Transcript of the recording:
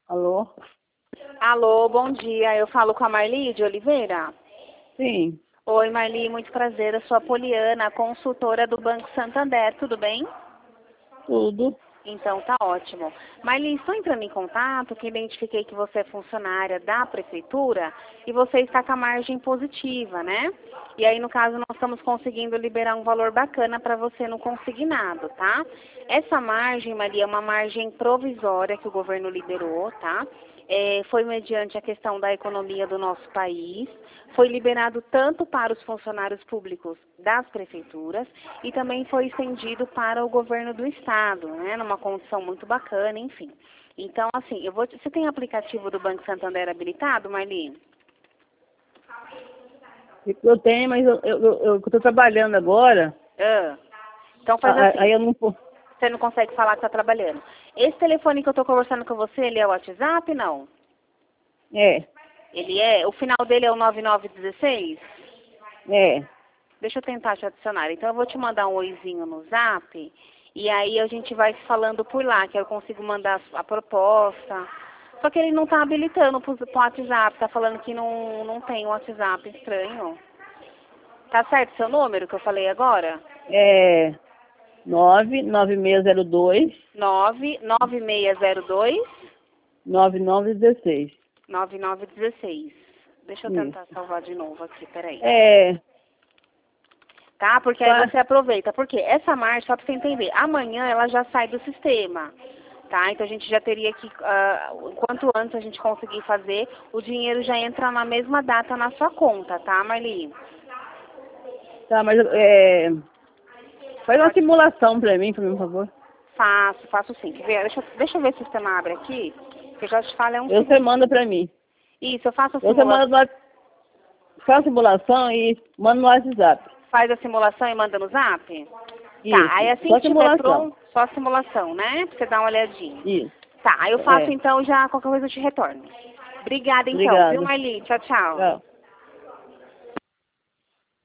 Alô? Alô, bom dia. Eu falo com a Marli de Oliveira. Sim, Oi, Marli, muito prazer. Eu sou a Poliana, consultora do Banco Santander. Tudo bem? tudo. Então tá ótimo. Marli, estou entrando em contato que identifiquei que você é funcionária da prefeitura e você está com a margem positiva, né? E aí, no caso, nós estamos conseguindo liberar um valor bacana para você no consignado, tá? Essa margem, Maria, é uma margem provisória que o governo liberou, tá? Foi mediante a questão da economia do nosso país, foi liberado tanto para os funcionários públicos das prefeituras e também foi estendido para o governo do estado, né, numa condição muito bacana, enfim. Então, assim, você tem aplicativo do Banco Santander habilitado, Marli? Eu tenho, mas eu tô trabalhando agora. Ah, então faz assim, Aí eu não posso. você não consegue falar que está trabalhando. Esse telefone que eu estou conversando com você, ele é o WhatsApp, não? É, Ele é? O final dele é o 9916? é. Deixa eu tentar te adicionar. Então eu vou te mandar um oizinho no Zap e aí a gente vai se falando por lá, que eu consigo mandar a proposta. Só que ele não está habilitando pro WhatsApp, tá falando que não tem um WhatsApp estranho. Tá certo seu número que eu falei agora? É 99602 99602 9916. 9916. Deixa eu tentar Isso. salvar de novo aqui, peraí. É. Tá? Porque aí você aproveita. Porque essa margem, só para você entender, amanhã ela já sai do sistema. Tá? Então a gente já teria que, quanto antes a gente conseguir fazer, o dinheiro já entra na mesma data na sua conta, tá, Marli? Tá, mas faz uma simulação pra mim, por favor. Faço sim. Quer ver? Deixa eu ver se o sistema abre aqui, que eu já te falo, é um Você segundo. manda pra mim. Isso, eu faço a Você simulação. manda faz a simulação e manda no WhatsApp. Faz a simulação e manda no zap? Tá, aí Isso. assim Só que tiver simulação. pronto, só a simulação, né? Pra você dar uma olhadinha. Isso. Tá, aí eu faço É. então já qualquer coisa eu te retorno. Obrigada então, viu, Obrigada. Marli? Tchau, tchau. Tchau.